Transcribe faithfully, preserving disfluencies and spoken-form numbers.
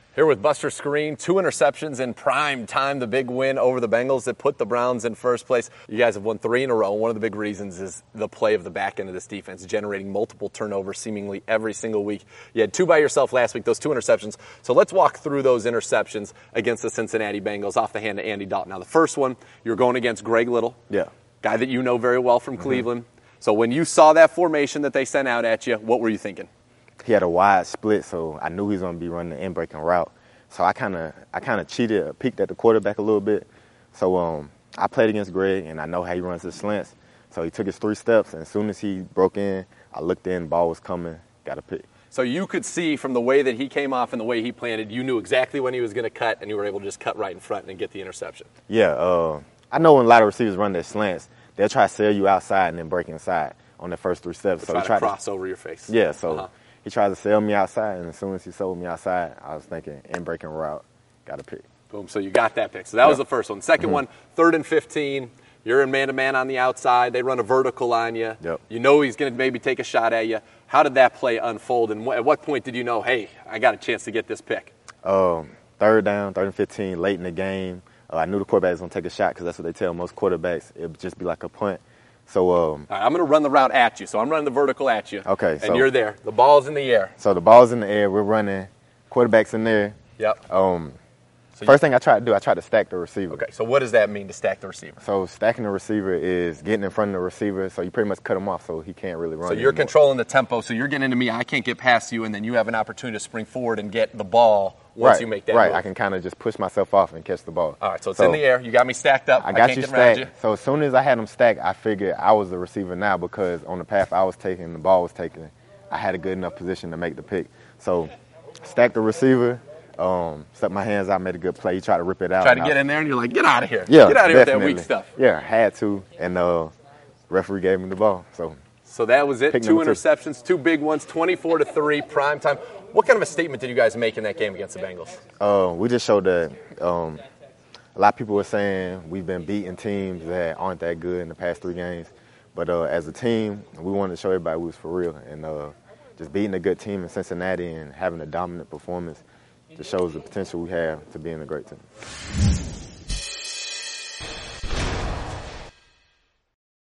Here with Buster Skrine, two interceptions in prime time, the big win over the Bengals that put the Browns in first place. You guys have won three in a row. One of the big reasons is the play of the back end of this defense, generating multiple turnovers seemingly every single week. You had two by yourself last week, those two interceptions. So let's walk through those interceptions against the Cincinnati Bengals off the hand of Andy Dalton. Now, the first one, you're going against Greg Little, yeah, guy that you know very well from mm-hmm. Cleveland. So when you saw that formation that they sent out at you, what were you thinking? He had a wide split, so I knew he was going to be running the in-breaking route. So I kind of I kind of cheated, peeked at the quarterback a little bit. So um, I played against Greg, and I know how he runs his slants. So he took his three steps, and as soon as he broke in, I looked in, ball was coming, got a pick. So you could see from the way that he came off and the way he planted, you knew exactly when he was going to cut, and you were able to just cut right in front and get the interception. Yeah, uh, I know when a lot of receivers run their slants, they'll try to sail you outside and then break inside on their first three steps. So try he tried to cross to, over your face. Yeah, so uh-huh. he tried to sail me outside, and as soon as he sold me outside, I was thinking in-breaking route. Got a pick. Boom, so you got that pick. So that yep. was the first one. Second mm-hmm. one, third and fifteen. You're in man-to-man on the outside. They run a vertical on you. Yep. You know he's going to maybe take a shot at you. How did that play unfold, and at what point did you know, hey, I got a chance to get this pick? Um, third down, third and fifteen, late in the game. Uh, I knew the quarterback was going to take a shot because that's what they tell most quarterbacks. It would just be like a punt. So um, All right, I'm going to run the route at you. So I'm running the vertical at you. Okay. And so, you're there. The ball's in the air. So the ball's in the air. We're running. Quarterback's in there. Yep. Um, So First thing I tried to do, I tried to stack the receiver. Okay, so what does that mean to stack the receiver? So stacking the receiver is getting in front of the receiver, so you pretty much cut him off so he can't really run So you're anymore. controlling the tempo, so you're getting into me, I can't get past you, and then you have an opportunity to spring forward and get the ball once right, you make that Right, move. I can kind of just push myself off and catch the ball. All right, so it's so in the air. You got me stacked up. I got can't you get around stacked. you. So as soon as I had him stacked, I figured I was the receiver now because on the path I was taking, the ball was taking, I had a good enough position to make the pick. So stack the receiver. Um, stuck my hands out, made a good play. He tried to rip it out. Try to get in there, and you're like, get out of here. Yeah, Get out of here with that definitely. weak stuff. Yeah, had to, and uh, referee gave me the ball. So So that was it. Pick Two number two. interceptions, two big ones, twenty-four to three, prime time. What kind of a statement did you guys make in that game against the Bengals? Uh, we just showed that um, a lot of people were saying we've been beating teams that aren't that good in the past three games. But uh, as a team, we wanted to show everybody we was for real. And uh, just beating a good team in Cincinnati and having a dominant performance just shows the potential we have to being a great team.